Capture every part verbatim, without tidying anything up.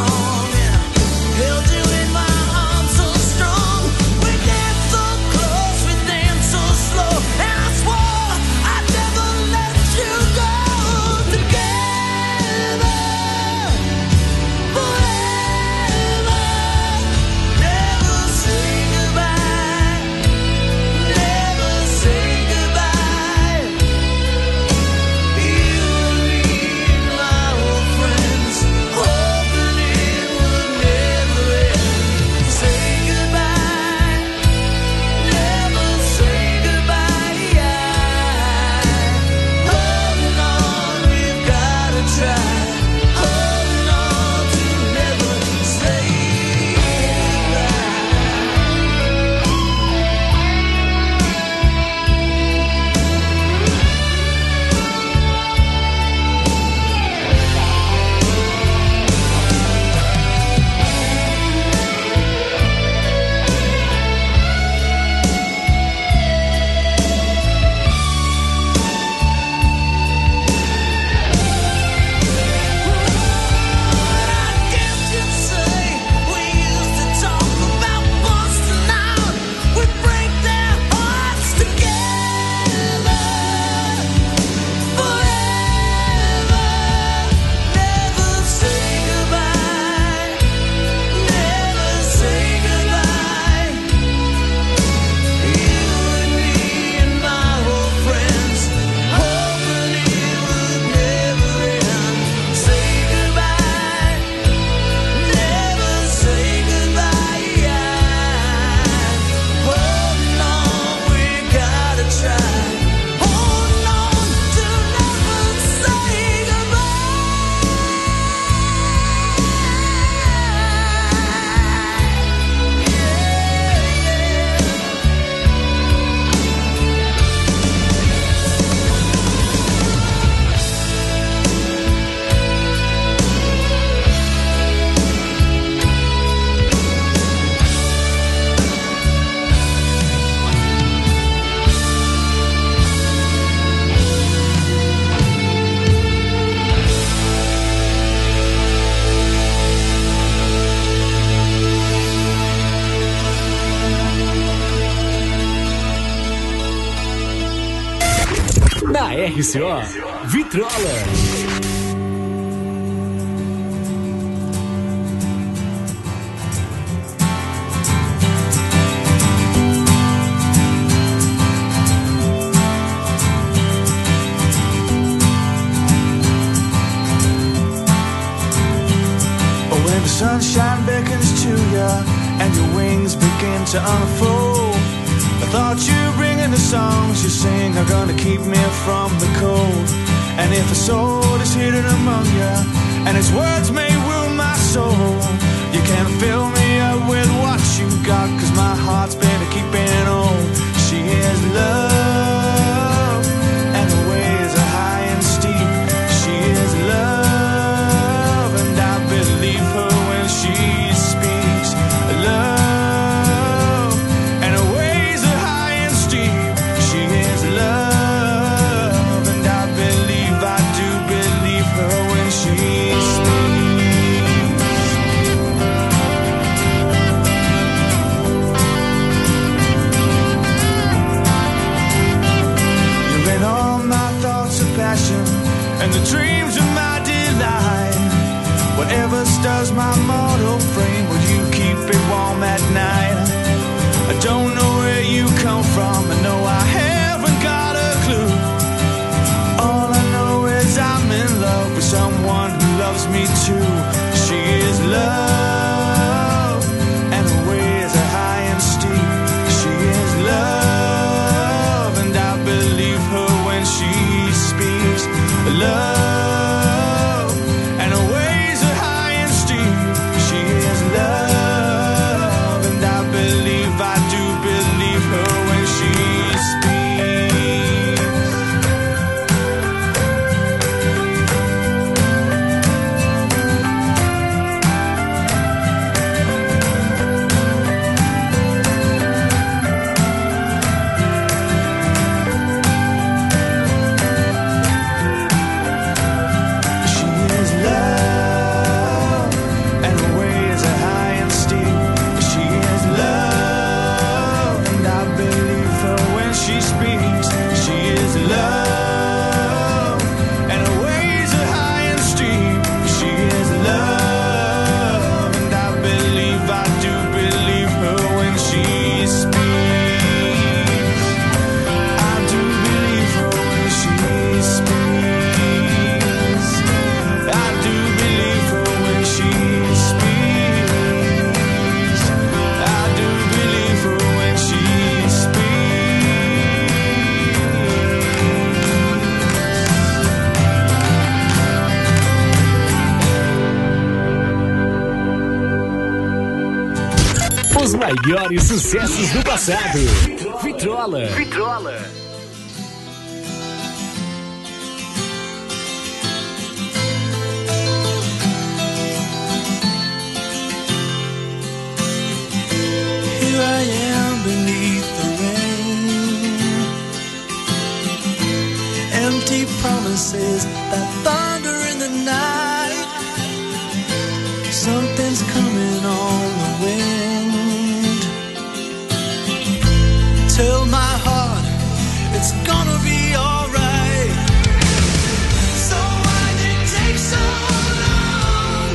Na R C O, Vitrola. Sunshine beckons to ya, and your wings begin to unfold. I thought you bringing the songs you sing are gonna keep me from the cold. And if a soul is hidden among ya, and its words may wound my soul, you can fill me up with what you got, 'cause my heart's been keeping on. She is love, and the ways are high and steep. She is love, and I believe her when she speaks. Love, and her ways are high and steep. She is love, and I believe, I do believe her when she speaks. You're in all my thoughts of passion, and the dreams of my delight. Whatever stirs my mortal frame, will you keep it warm at night? I don't know where you come from, I know I haven't got a clue. All I know is I'm in love with someone who loves me too. She is love, and her ways are high and steep. She is love, and I believe her when she speaks. Love, and her ways are high and steep. She is Os maiores sucessos do passado. Vitrola. Vitrola. Here I am beneath the rain. Empty promises that thunder in the night. Something's coming on the wind. Tell my heart it's gonna be alright. So why did it take so long?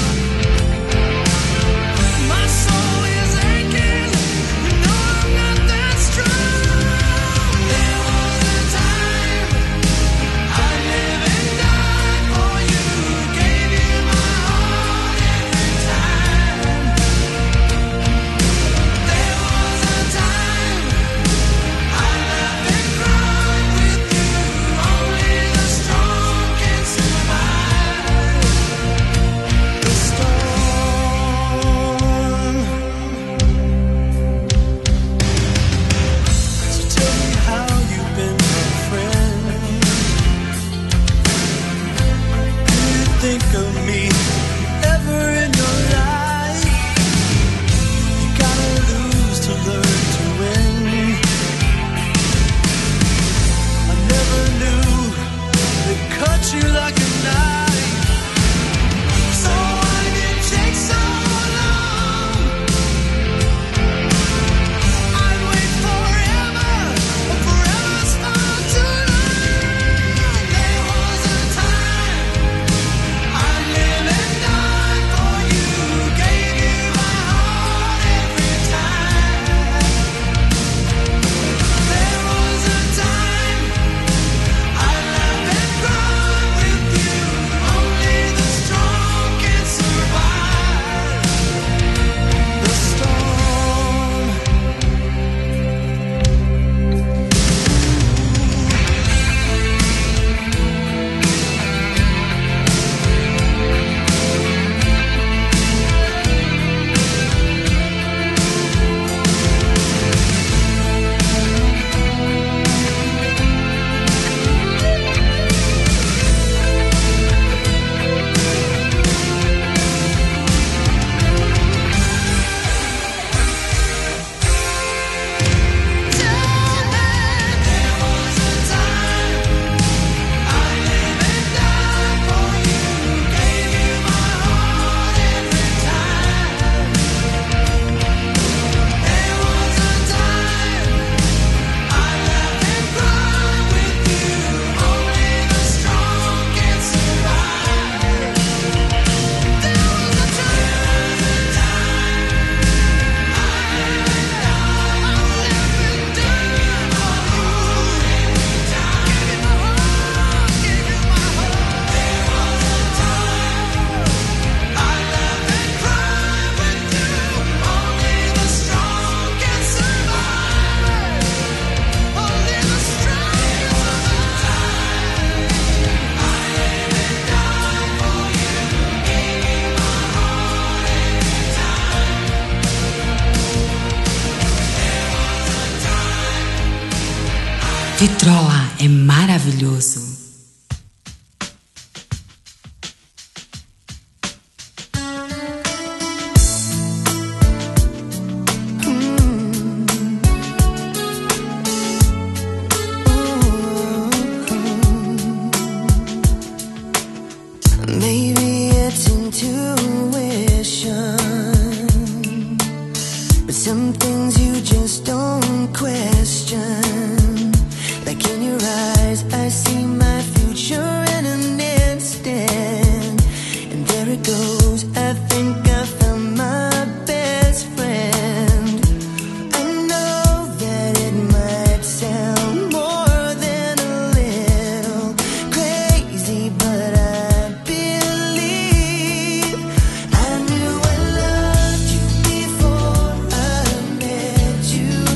My soul is aching. You know I'm not that strong. There was a time I live and died for you. Gave you my heart every time. There was a time I laughed and cried with you. Only the strong can survive the storm. So tell me how you've been, my friend. Do you think of me ever in your life? You gotta lose to learn to win. I never knew it cut you like a knife. So why did it take so long? I'd wait forever, but forever's far too long. There was a time I lived and died for you. Gave you my heart every time. There was a time I laughed and cried with you. Only the strong can survive the storm. Vitrola é maravilhoso. Maybe it's intuition, but some things you just don't question. Like in your eyes, I see my future in an instant, and there it goes. I think I found my best friend. I know that it might sound more than a little crazy, but I believe I knew I loved you before I met you.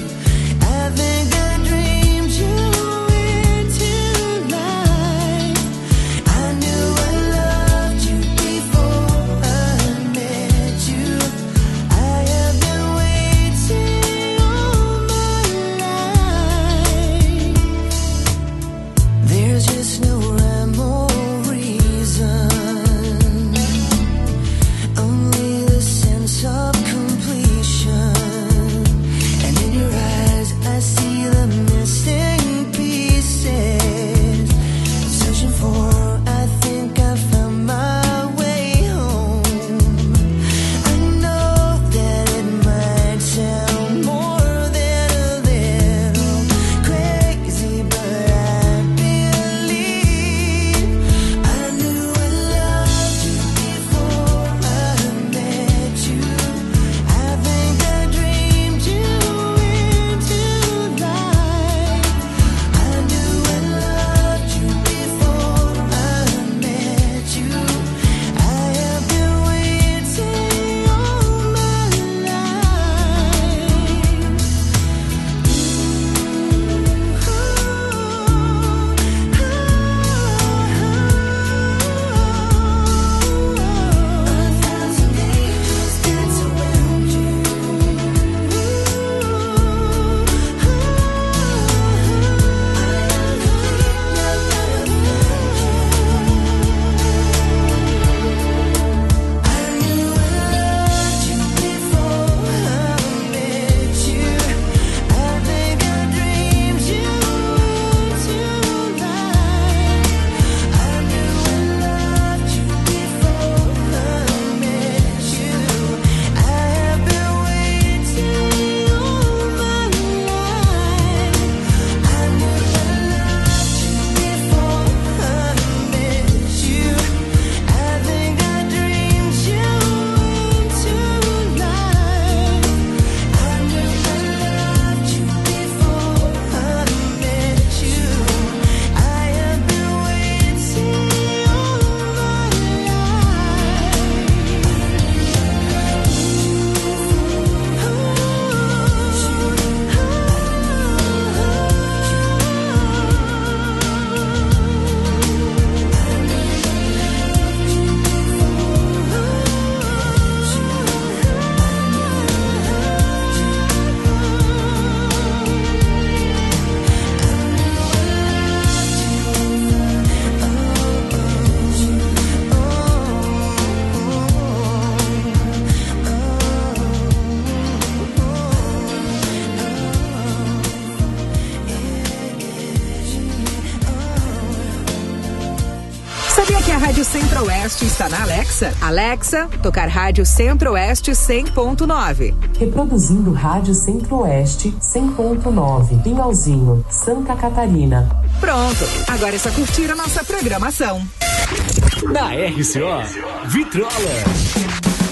Rádio Centro-Oeste está na Alexa. Alexa, tocar Rádio Centro-Oeste cem ponto nove. Reproduzindo Rádio Centro-Oeste cem ponto nove. Pinhalzinho, Santa Catarina. Pronto, agora é só curtir a nossa programação. Na R C O, Vitrola.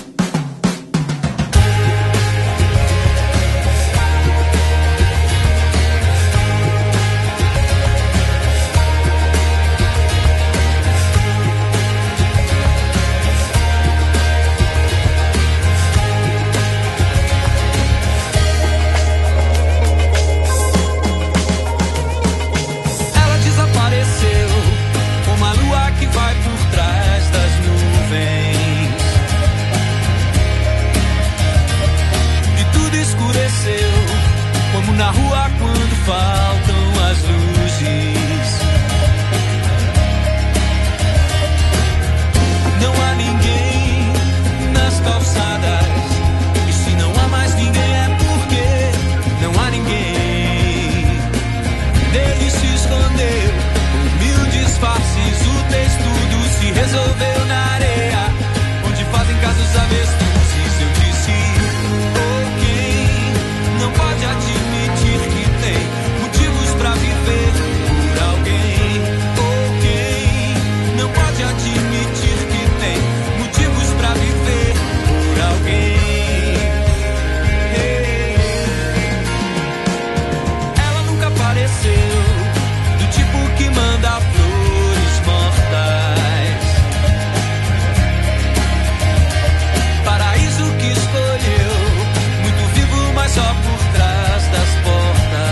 Na rua quando faltam as luzes, não há ninguém nas calçadas, e se não há mais ninguém é porque não há ninguém. Dele se escondeu por mil disfarces, o textudo se resolveu na areia, onde fazem caso os avestruzes. Eu disse, oh, quem não pode admitir que tem motivos pra viver por alguém, ou quem não pode admitir que tem motivos pra viver por alguém. Ela nunca apareceu do tipo que manda flores mortais, paraíso que escolheu, muito vivo, mas só por trás das portas.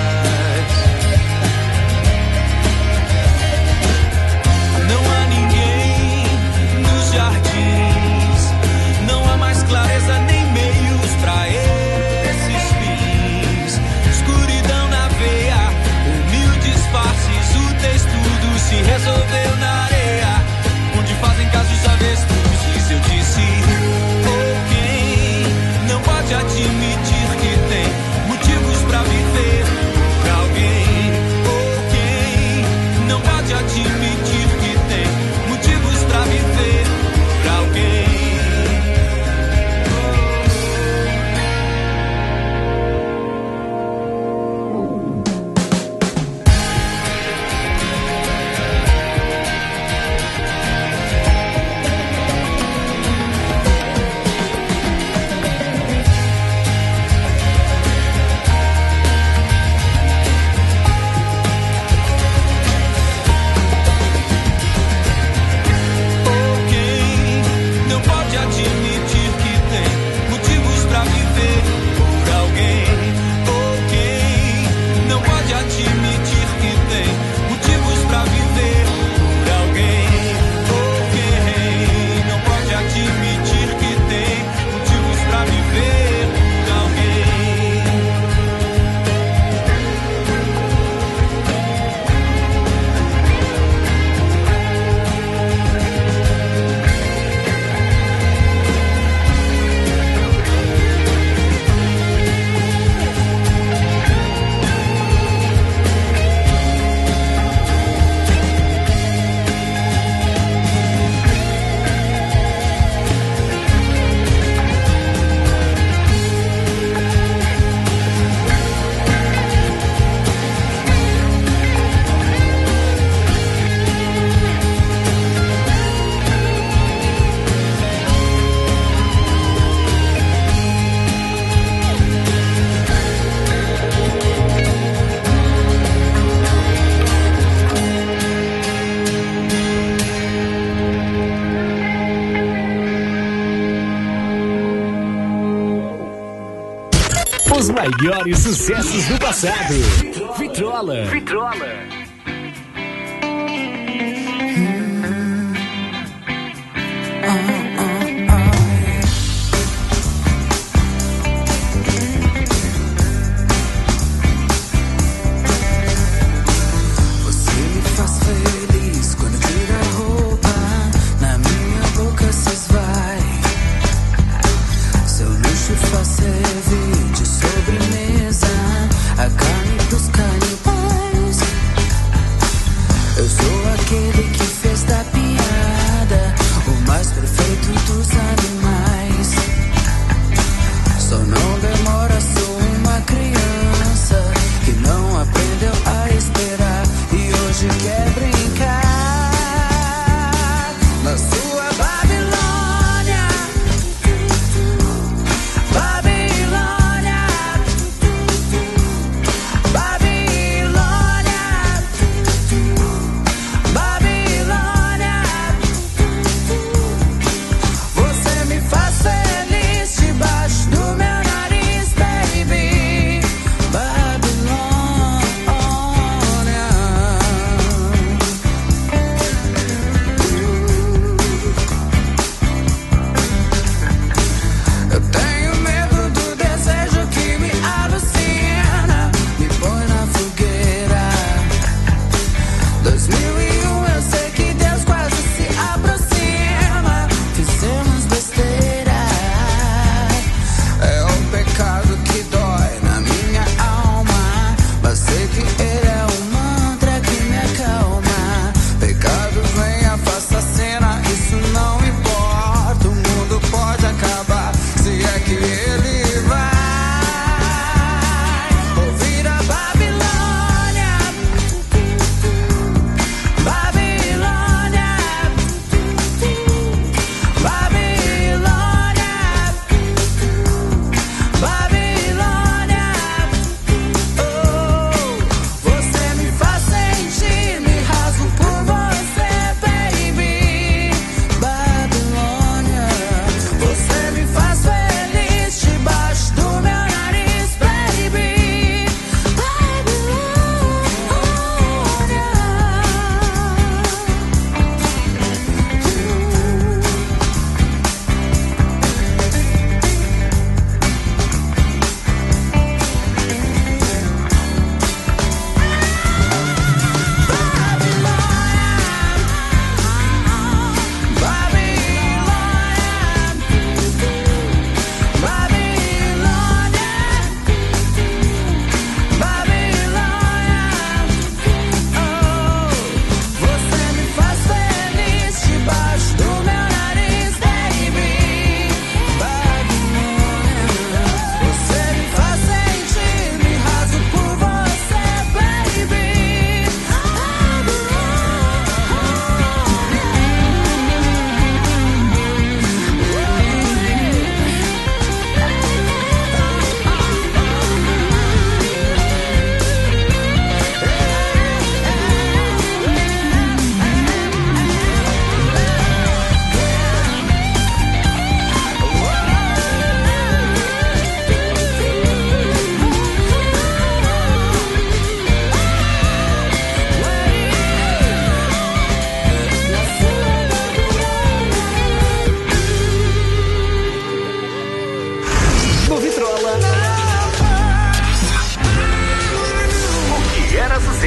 Não há ninguém nos jardins, não há mais clareza nem meios pra esses fins. Escuridão na veia, por mil disfarces, o textudo se resolveu na areia, onde fazem casos avestruzes. Eu disse, oh, quem não pode admitir que tem motivos pra viver por alguém, ou quem não pode admitir que tem motivos pra viver por alguém. Os maiores sucessos do passado. Vitrola. Vitrola. Eu sou aquele que fez da piada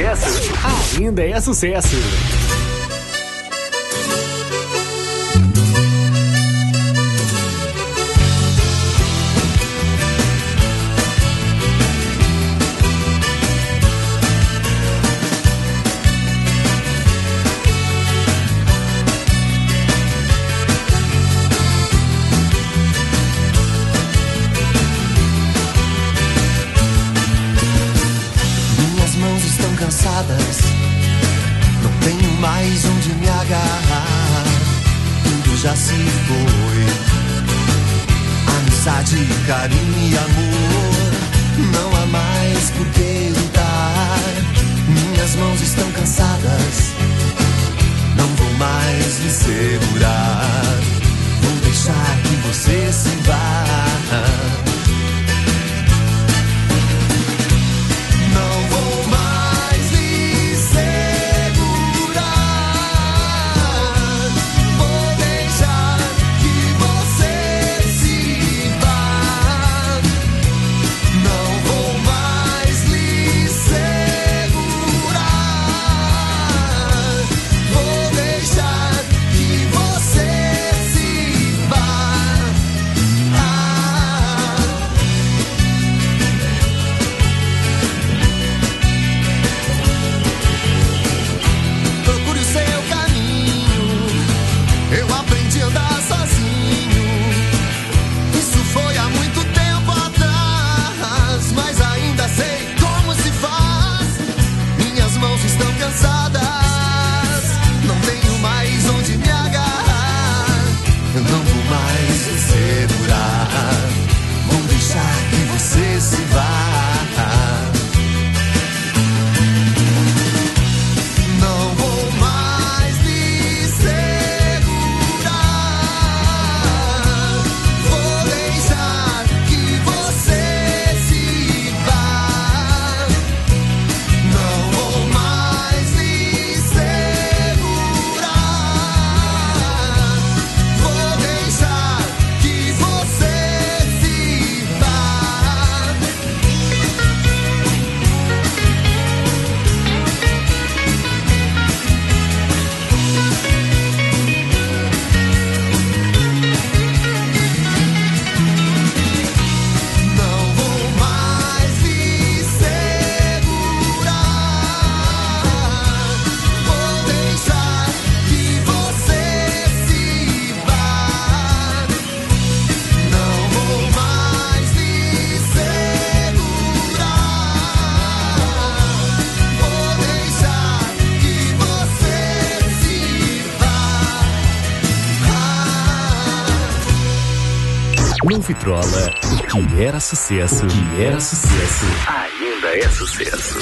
sucesso. Ainda é sucesso. Não tenho mais onde me agarrar, tudo já se foi. Amizade, carinho e amor, não há mais por que lutar. Minhas mãos estão cansadas, não vou mais me segurar. Vou deixar que você se vá. Não vou mais lhe segurar. Vou deixar que você se vá. Não vou mais lhe segurar. Vou deixar que você se vá. Procure o seu caminho. Eu aprendi a andar sozinho. Isso foi há muito tempo atrás, mas ainda sei como se faz. Minhas mãos estão cansadas, não tenho mais onde me agarrar. Eu não vou mais me segurar. Vou deixar que você se vá. Não vou mais lhe segurar. Vou deixar que você se vá. Não vou mais lhe segurar. Vou deixar que você se vá. Não vou mais lhe segurar. Vou deixar que você se vá. Não vou mais lhe segurar. Vou deixar que você se vá. No Vitrola, o que era sucesso, o que era sucesso, ainda é sucesso.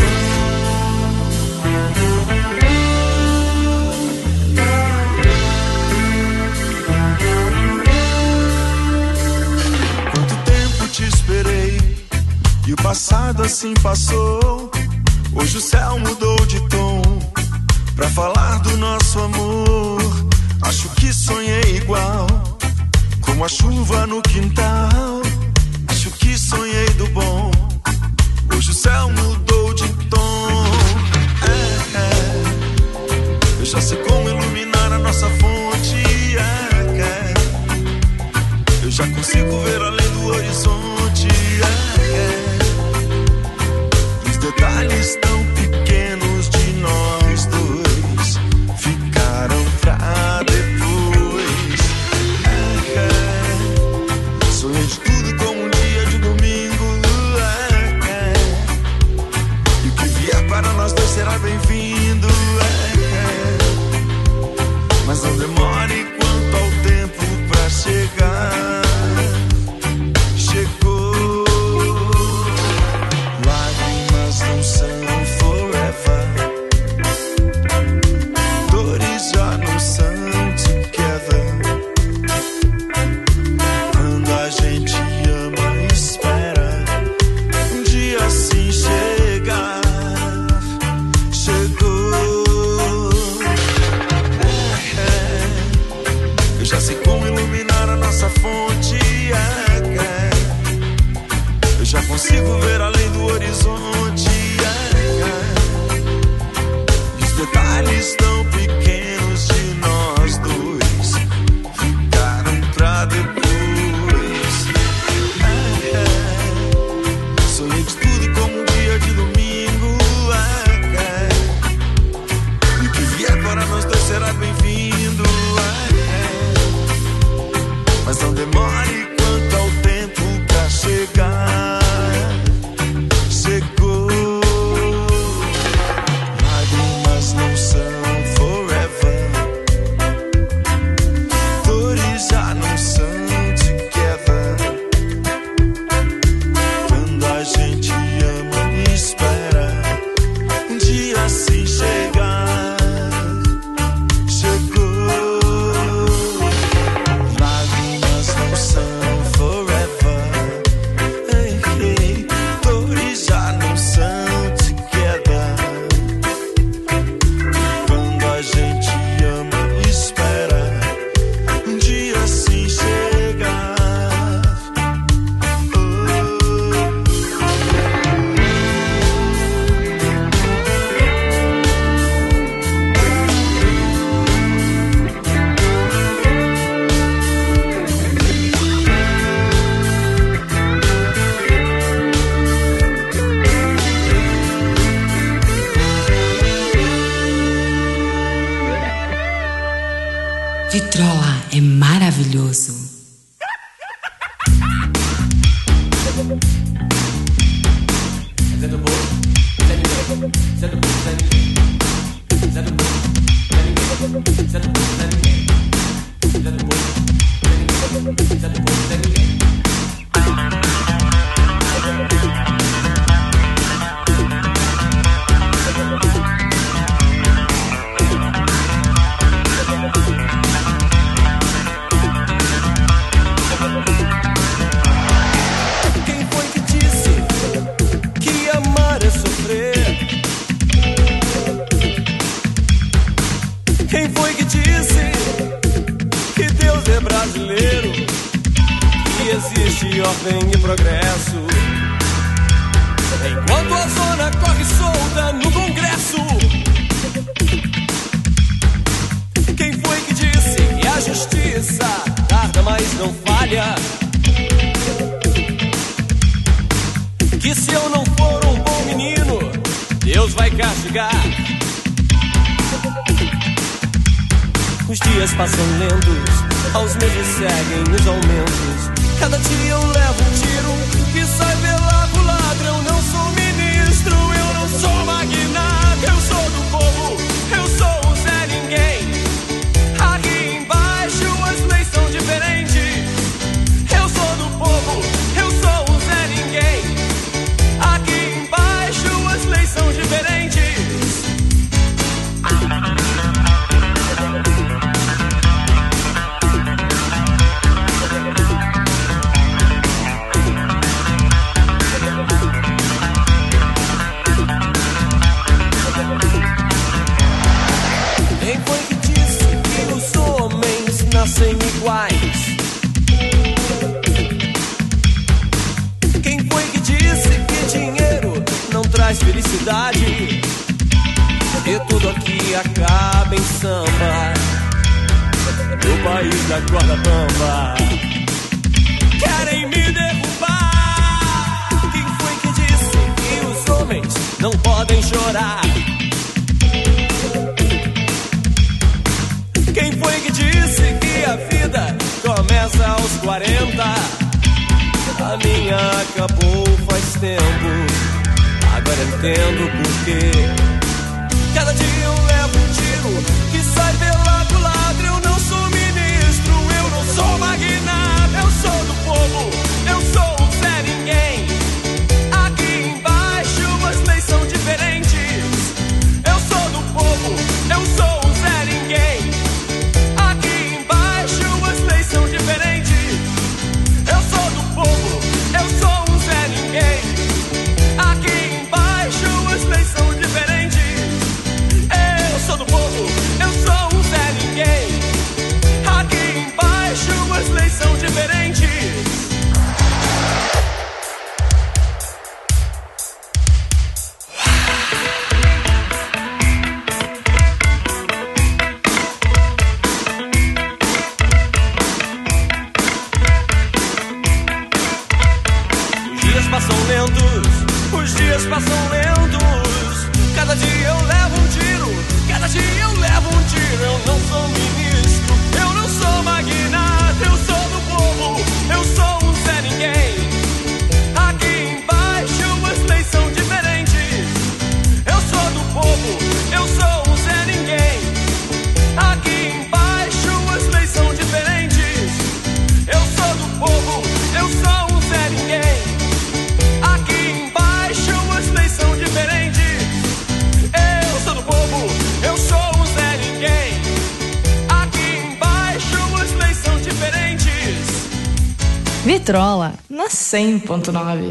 Quanto tempo te esperei e o passado assim passou. Hoje o céu mudou de tom pra falar do nosso amor. Acho que sonhei igual, como a chuva no quintal. Acho que sonhei do bom. Hoje o céu mudou de tom. É, é. Eu já sei como iluminar a nossa fonte. É, é. Eu já consigo ver além do horizonte. É, é. Os detalhes tão pequenos de nós dois ficaram pra depois. É, é. Sonhei de tudo como um dia de domingo. É, é. E o que vier para nós dois será bem-vindo. É, é. Mas não demore quanto ao tempo pra chegar. Chegou. Lágrimas não são forever. Dores já não são together. Quando a gente ama, espera um dia assim chegar. Chegou. É, é. Eu já sei como iluminar a nossa fonte. É, é. Eu já consigo ver além do horizonte. É, é. chegar. Chegou. Lágrimas não são forever. Dores já não são together. Quando a gente ama e espera um dia assim chegar. Chegou. Lágrimas não são forever. Hey, hey. Dores já não são together. Quando a gente ama e espera um dia assim chegar. Vitrola é maravilhoso. Quem foi que disse que amar é sofrer? Quem foi que disse que Deus é brasileiro? Que existe ordem e progresso, enquanto a zona corre solta no Congresso. Quem foi que disse que a justiça tarda, mas não falha? Que se eu não for um bom menino, Deus vai castigar. Os dias passam lentos, aos meses seguem os aumentos. Cada dia eu levo um tiro que sai pela culatra. Eu não sou ministro, eu não sou magnata. Eu sou do povo, eu sou o Zé Ninguém. Aqui embaixo as leis são diferentes. Eu sou do povo, eu sou o Zé Ninguém. Aqui embaixo as leis são diferentes. Quem foi que disse que os homens nascem iguais? Quem foi que disse que dinheiro não traz felicidade? E tudo aqui acaba em samba, no país da corda bamba. Querem me derrubar. Quem foi que disse que os homens não podem chorar? Quem foi que disse que a vida começa aos quarenta? A minha acabou faz tempo, agora entendo por quê. Cada dia eu levo um tiro que sai pela culatra. Eu não sou ministro, eu não sou magnata. Eu sou do povo, eu sou o Zé Ninguém. Aqui embaixo as leis são diferentes. Eu sou do povo, eu sou o Zé Ninguém. Aqui embaixo as leis são diferentes. Eu sou do povo, eu sou o Zé Ninguém. Aqui embaixo as leis são diferentes. Eu sou do povo, eu sou o Zé Ninguém. Aqui embaixo as leis são diferentes. Os dias passam lentos, os dias passam lentos. Cada dia eu levo um tiro, cada dia eu levo um tiro. Eu não sou ministro, eu não sou magnata. Eu sou do povo, eu sou um Zé Ninguém. Vitrola, na cem ponto nove.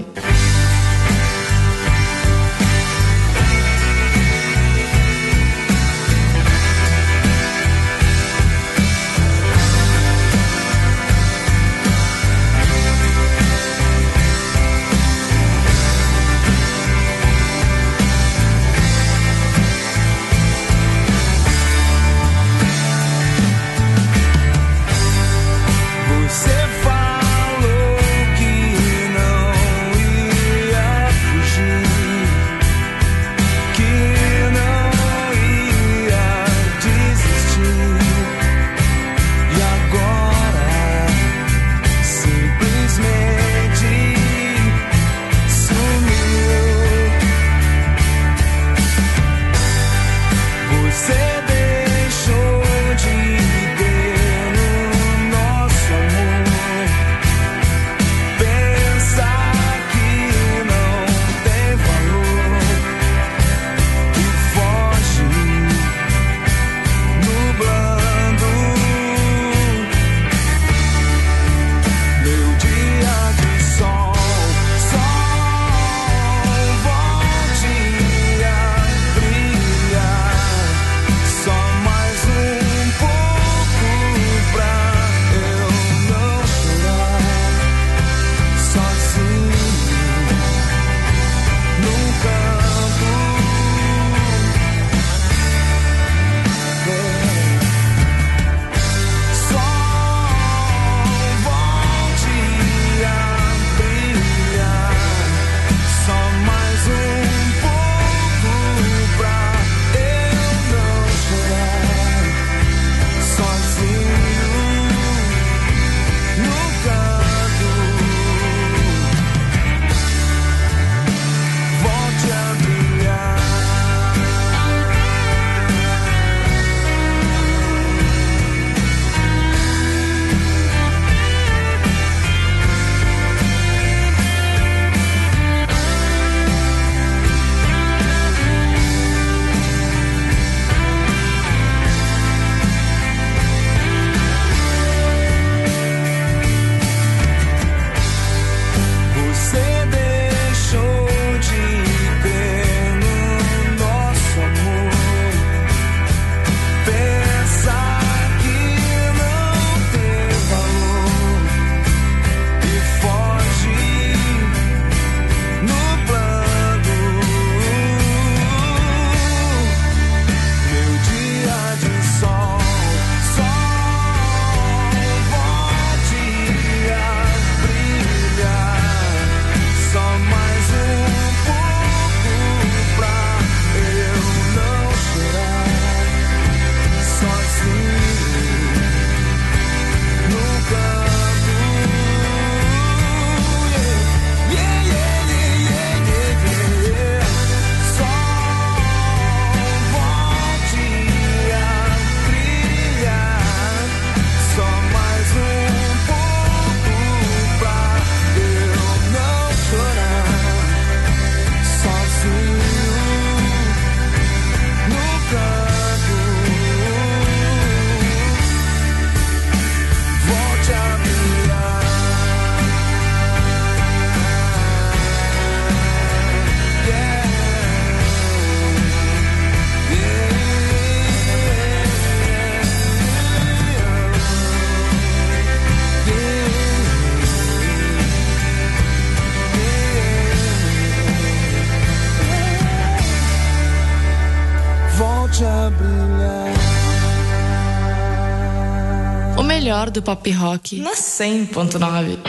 O melhor do pop rock na cem ponto nove.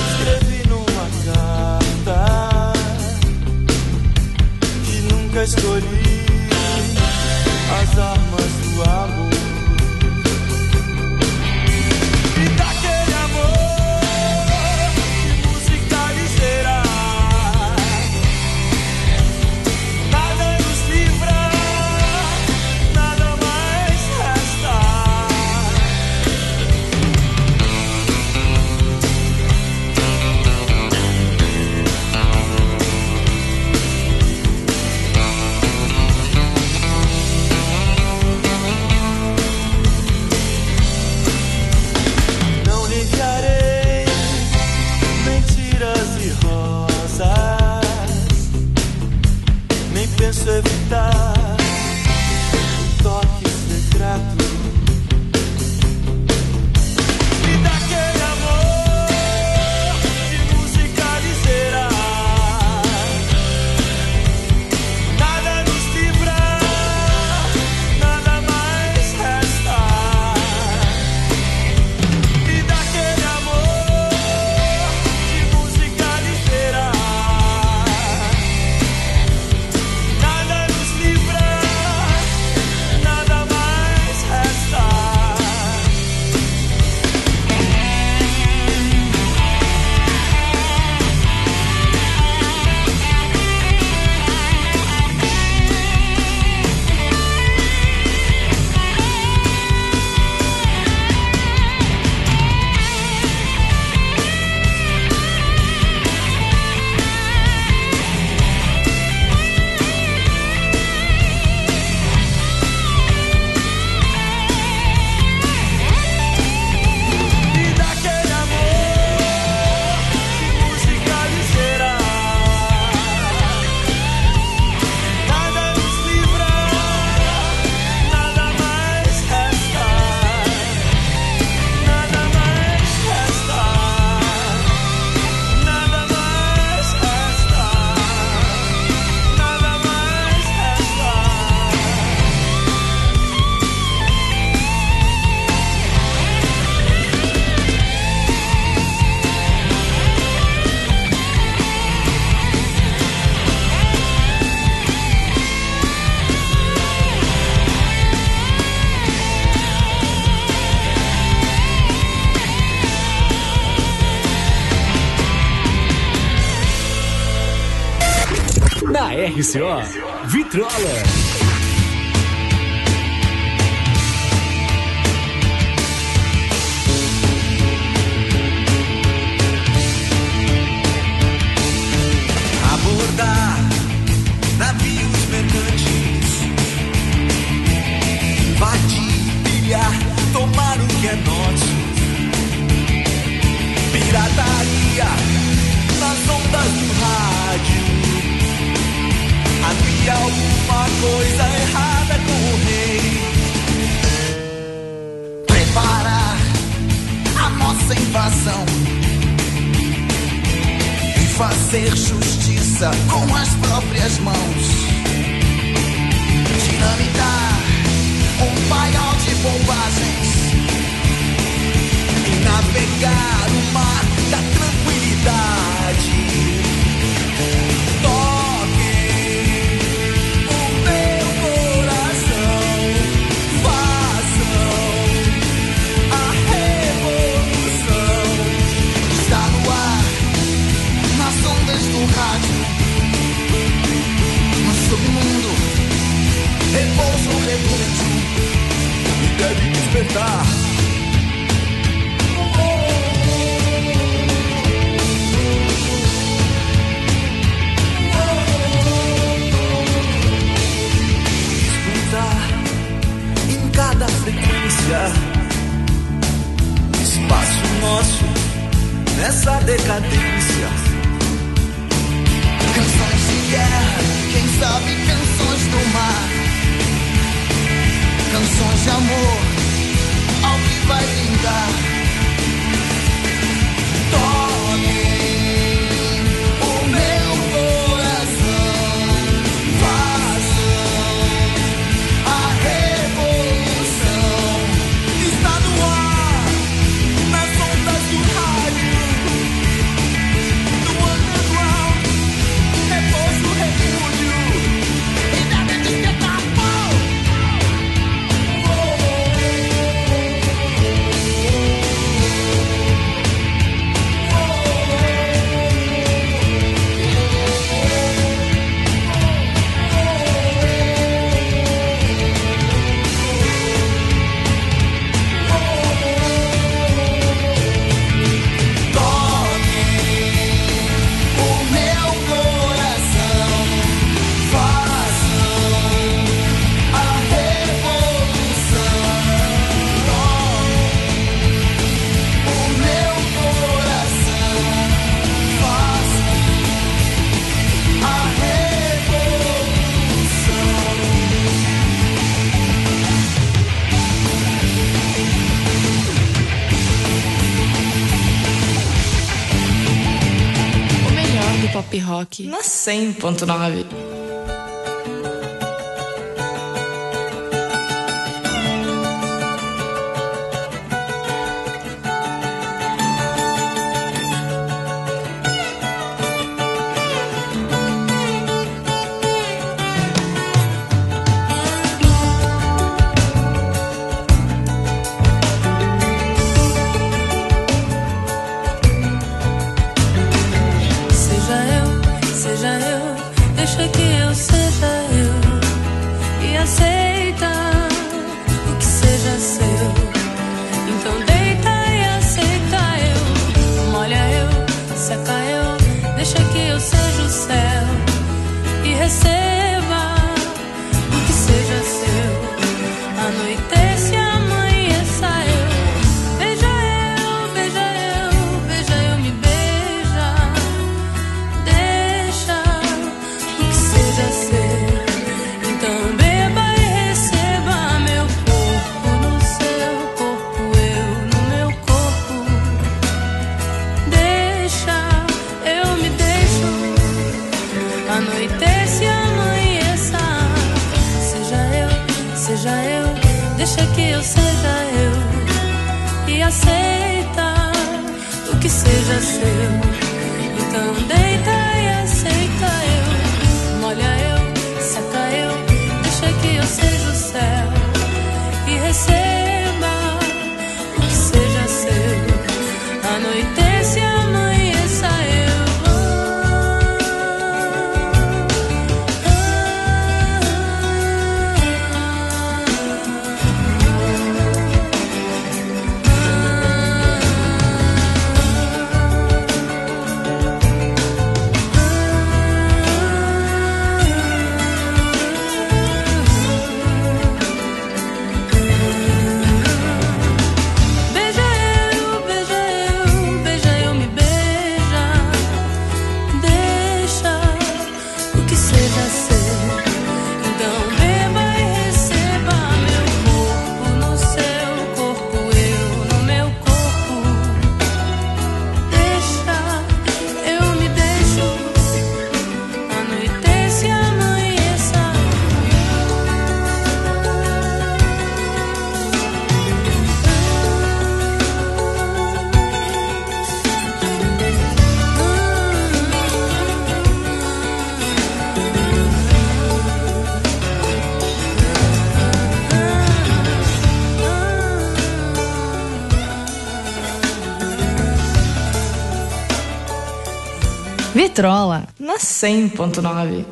Estou R C O Vitrola. Abordar navios mercantes, invadir, pilhar, tomar o que é nosso. Pirataria nas ondas do rádio. Havia alguma coisa errada com o rei. Preparar a nossa invasão e fazer justiça com as próprias mãos. Dinamitar um paiol de bobagens e navegar o mar da tranquilidade. Toquem o meu coração, façam a revolução. Está no ar, nas ondas do rádio, no submundo, repousa o refúgio e deve despertar. Em cada frequência, espaço nosso nessa decadência. Canções de guerra, quem sabe canções do mar. Canções de amor, ao que vai vingar. Toquem o meu coração, façam a revolução. Está no ar, nas ondas do rádio, no underground, repousa o refúgio e deve despertar. Pop Rock na cem ponto nove. Anoitece, amanheça eu. Vitrola, na cem ponto nove.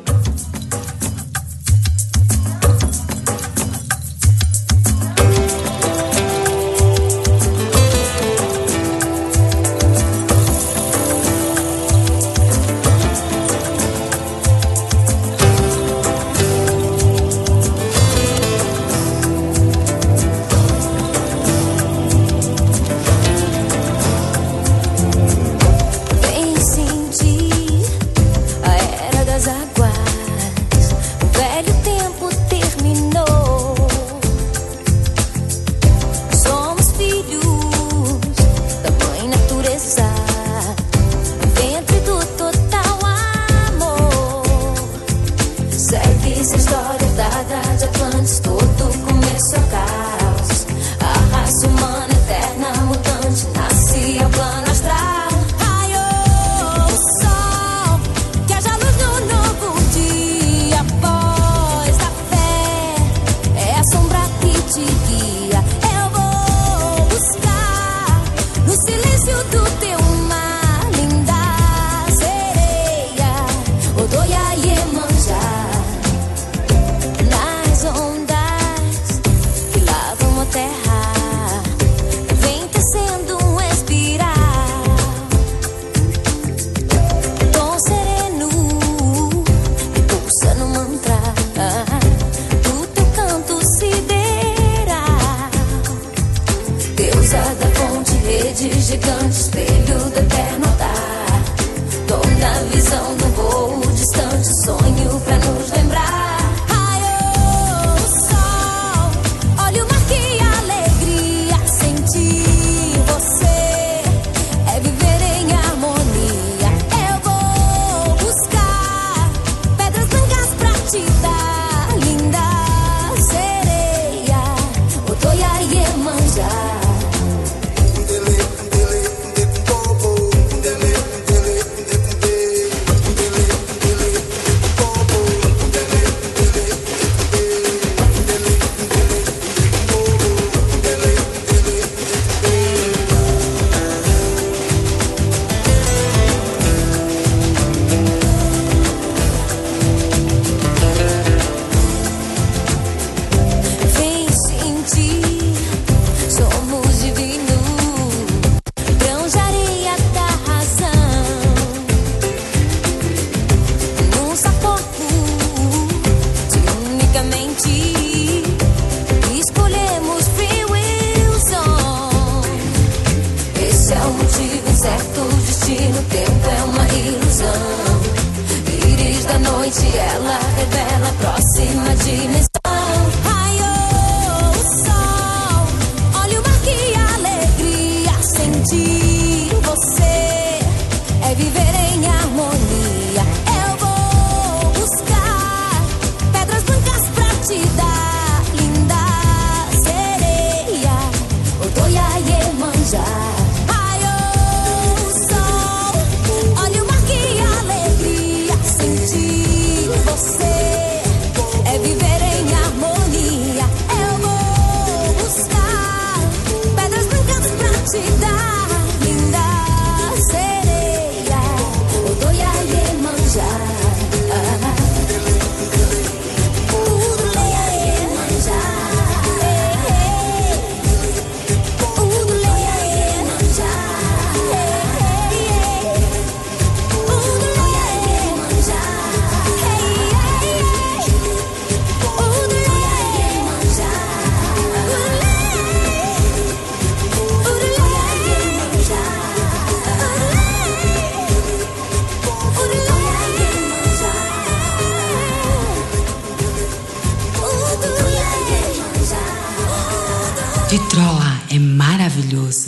Vitrola é maravilhoso.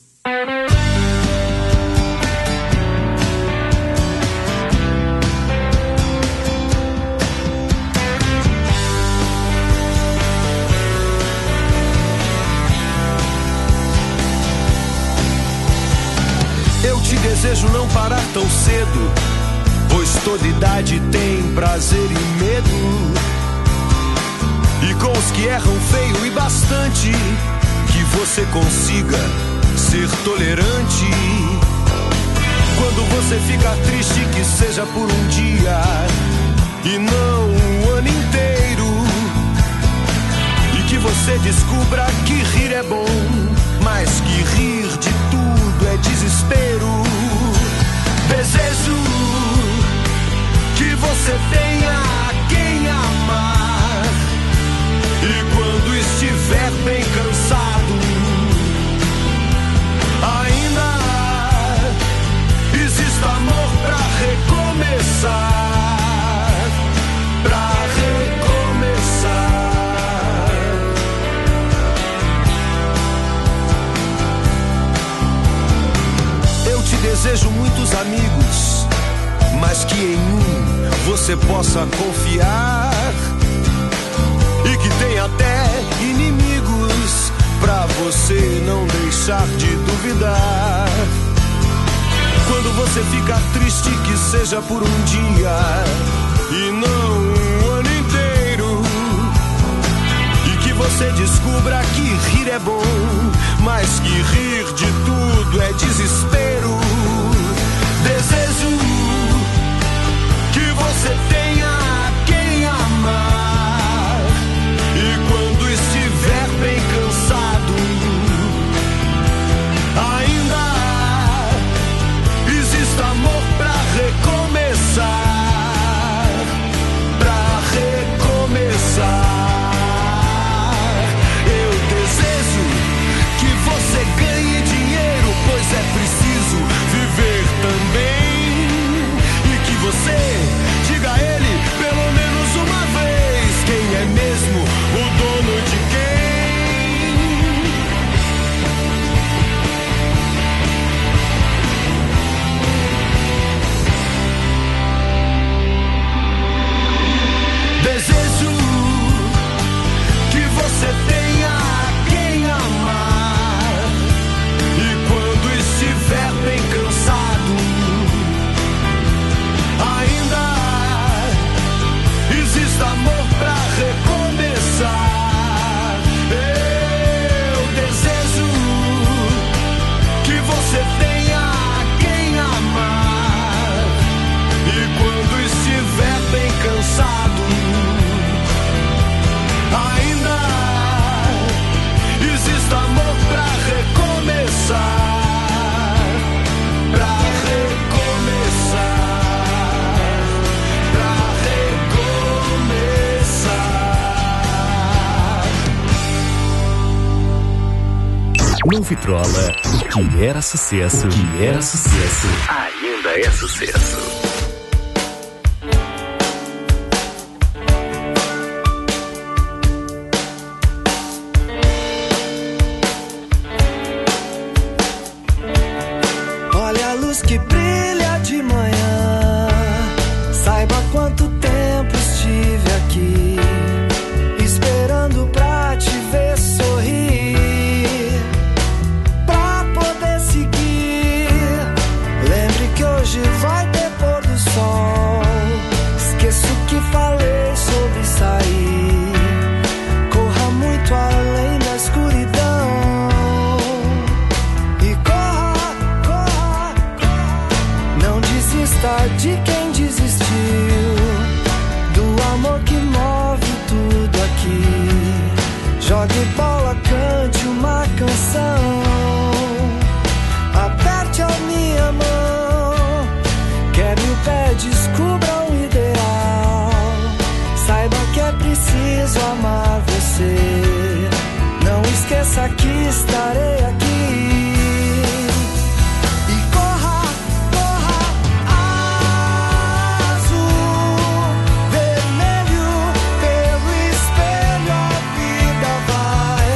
Eu te desejo não parar tão cedo, pois toda idade tem prazer e medo. E com os que erram feio e bastante, que você consiga ser tolerante. Quando você ficar triste, que seja por um dia e não o ano inteiro. E que você descubra que rir é bom, mas que rir de tudo é desespero. Desejo que você tenha quem amar. E quando estiver bem cansado, ainda existe amor pra recomeçar, pra recomeçar. Eu te desejo muitos amigos, mas que em um você possa confiar. E que tem até inimigos pra você não deixar de duvidar. Quando você ficar triste, que seja por um dia e não um ano inteiro. E que você descubra que rir é bom, mas que rir de tudo é desespero. Desejo que você tenha quem amar. E quando estiver bem cansado, ainda existe amor pra recomeçar, pra recomeçar. Eu desejo que você ganhe dinheiro, pois é preciso viver também. E que você diga a ele pelo menos uma vez quem é mesmo o dono de quem. Desejo que você tenha quem amar. E quando estiver bem cansado, ainda existe amor pra recomeçar. Eu desejo que você tenha quem amar. E quando estiver bem cansado, ainda existe amor pra recomeçar, pra recomeçar, pra recomeçar. No Vitrola, o que era sucesso, o que era sucesso, ainda é sucesso. Olha a luz que brilha de manhã. Saiba quanto tempo estive aqui, esperando pra te ver sorrir, pra poder seguir. Lembre que hoje vai ter pôr do sol. Esqueço que falei sobre sair. Corra muito além da escuridão. E corra, corra, corra. Não desista de quem desistiu, do amor que move tudo aqui. Jogue bola, cante uma canção. Aperte a minha mão. Quebre o pé, descubra um ideal. Saiba que é preciso amar você. Não esqueça que estarei aqui. E corra, corra, azul, vermelho, pelo espelho a vida vai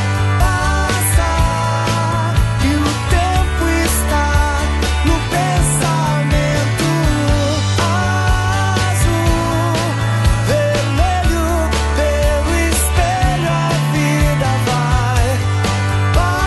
passar. E o tempo está no pensamento. Azul, vermelho, pelo espelho a vida vai passar.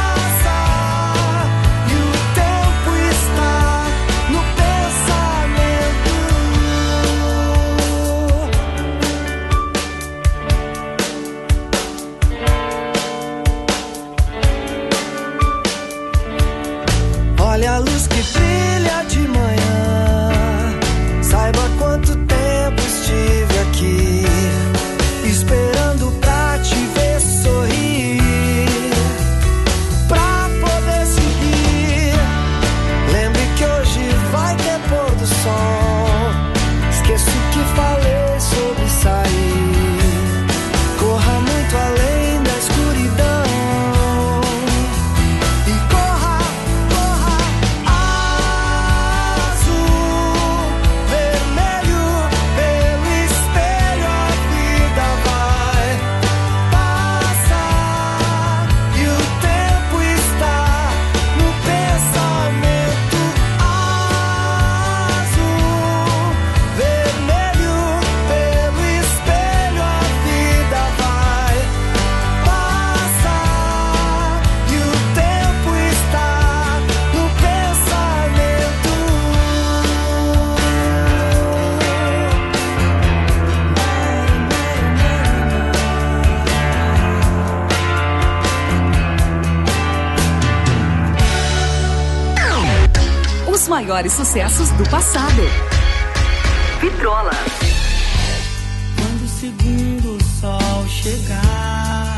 maiores sucessos do passado. Vitrola. Quando o segundo sol chegar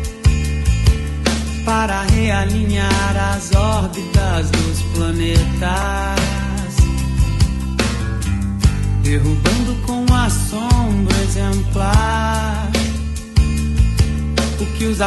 para realinhar as órbitas dos planetas, derrubando com assombro exemplar o que os